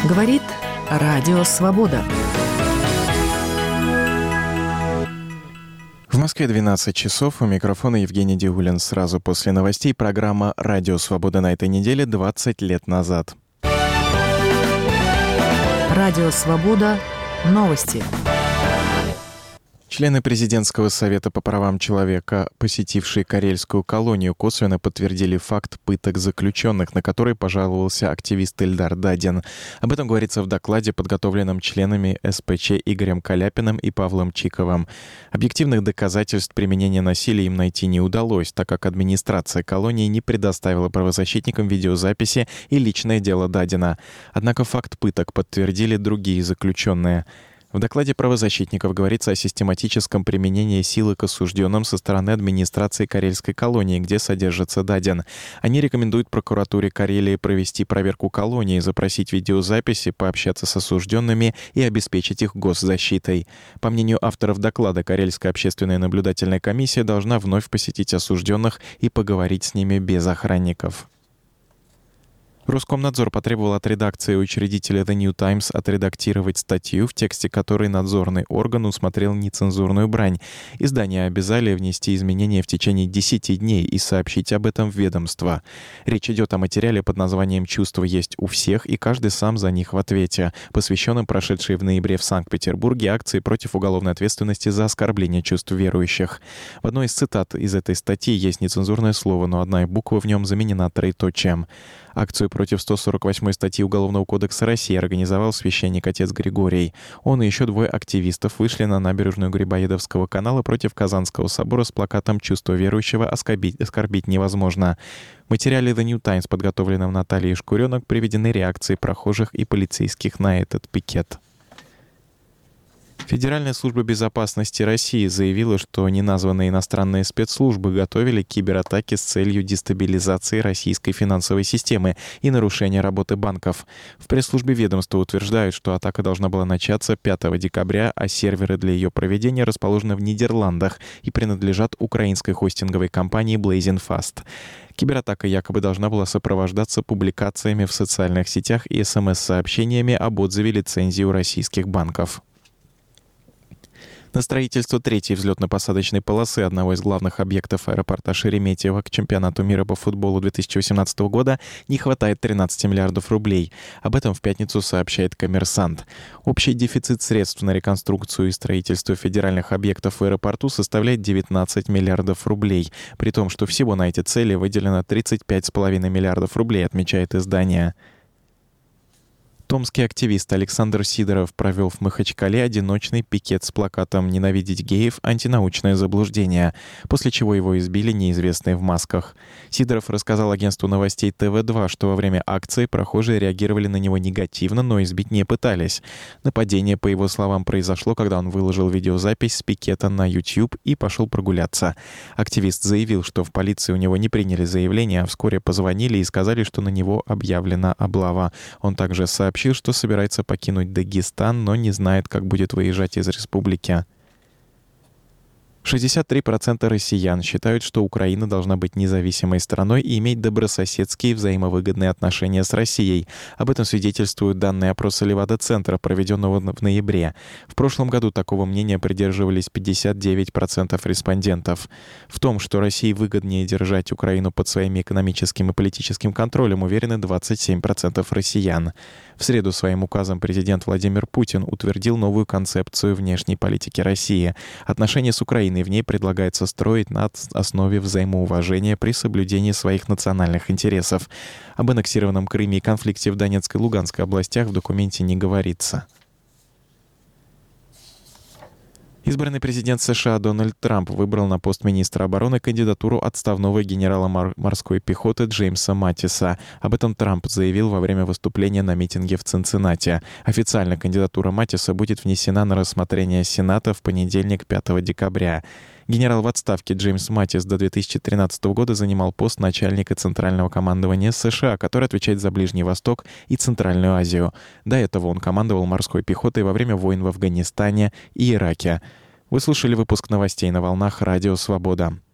Говорит Радио Свобода. В Москве 12 часов. У микрофона Евгений Дегулин. Сразу после новостей программа «Радио Свобода» на этой неделе 20 лет назад. Радио Свобода. Новости. Члены Президентского совета по правам человека, посетившие карельскую колонию, косвенно подтвердили факт пыток заключенных, на который пожаловался активист Эльдар Дадин. Об этом говорится в докладе, подготовленном членами СПЧ Игорем Каляпиным и Павлом Чиковым. Объективных доказательств применения насилия им найти не удалось, так как администрация колонии не предоставила правозащитникам видеозаписи и личное дело Дадина. Однако факт пыток подтвердили другие заключенные. В докладе правозащитников говорится о систематическом применении силы к осужденным со стороны администрации карельской колонии, где содержится Дадин. Они рекомендуют прокуратуре Карелии провести проверку колонии, запросить видеозаписи, пообщаться с осужденными и обеспечить их госзащитой. По мнению авторов доклада, Карельская общественная наблюдательная комиссия должна вновь посетить осужденных и поговорить с ними без охранников. Роскомнадзор потребовал от редакции и учредителя The New Times отредактировать статью, в тексте которой надзорный орган усмотрел нецензурную брань. Издание обязали внести изменения в течение 10 дней и сообщить об этом в ведомство. Речь идет о материале под названием «Чувства есть у всех, и каждый сам за них в ответе», посвященном прошедшей в ноябре в Санкт-Петербурге акции против уголовной ответственности за оскорбление чувств верующих. В одной из цитат из этой статьи есть нецензурное слово, но одна буква в нем заменена троеточием. Акцию против 148 статьи Уголовного кодекса России организовал священник отец Григорий. Он и еще двое активистов вышли на набережную Грибоедовского канала против Казанского собора с плакатом «Чувство верующего оскорбить невозможно». В материале The New Times, подготовленном Натальей Шкуренок, приведены реакции прохожих и полицейских на этот пикет. Федеральная служба безопасности России заявила, что неназванные иностранные спецслужбы готовили кибератаки с целью дестабилизации российской финансовой системы и нарушения работы банков. В пресс-службе ведомства утверждают, что атака должна была начаться 5 декабря, а серверы для ее проведения расположены в Нидерландах и принадлежат украинской хостинговой компании Blazing Fast. Кибератака якобы должна была сопровождаться публикациями в социальных сетях и СМС-сообщениями об отзыве лицензии у российских банков. На строительство третьей взлетно-посадочной полосы одного из главных объектов аэропорта Шереметьево к чемпионату мира по футболу 2018 года не хватает 13 миллиардов рублей. Об этом в пятницу сообщает «Коммерсант». Общий дефицит средств на реконструкцию и строительство федеральных объектов в аэропорту составляет 19 миллиардов рублей, при том, что всего на эти цели выделено 35,5 миллиардов рублей, отмечает издание. Томский активист Александр Сидоров провел в Махачкале одиночный пикет с плакатом «Ненавидеть геев. Антинаучное заблуждение», после чего его избили неизвестные в масках. Сидоров рассказал агентству новостей ТВ-2, что во время акции прохожие реагировали на него негативно, но избить не пытались. Нападение, по его словам, произошло, когда он выложил видеозапись с пикета на YouTube и пошел прогуляться. Активист заявил, что в полиции у него не приняли заявление, а вскоре позвонили и сказали, что на него объявлена облава. Он также сообщил, что собирается покинуть Дагестан, но не знает, как будет выезжать из республики. 63% россиян считают, что Украина должна быть независимой страной и иметь добрососедские взаимовыгодные отношения с Россией. Об этом свидетельствуют данные опроса Левада-центра, проведенного в ноябре. В прошлом году такого мнения придерживались 59% респондентов. В том, что России выгоднее держать Украину под своим экономическим и политическим контролем, уверены 27% россиян. В среду своим указом президент Владимир Путин утвердил новую концепцию внешней политики России. Отношения с Украиной в ней предлагается строить на основе взаимоуважения при соблюдении своих национальных интересов. Об аннексированном Крыме и конфликте в Донецкой и Луганской областях в документе не говорится. Избранный президент США Дональд Трамп выбрал на пост министра обороны кандидатуру отставного генерала морской пехоты Джеймса Маттиса. Об этом Трамп заявил во время выступления на митинге в Цинциннати. Официально кандидатура Маттиса будет внесена на рассмотрение Сената в понедельник, 5 декабря. Генерал в отставке Джеймс Маттис до 2013 года занимал пост начальника Центрального командования США, который отвечает за Ближний Восток и Центральную Азию. До этого он командовал морской пехотой во время войн в Афганистане и Ираке. Вы слушали выпуск новостей на волнах Радио Свобода.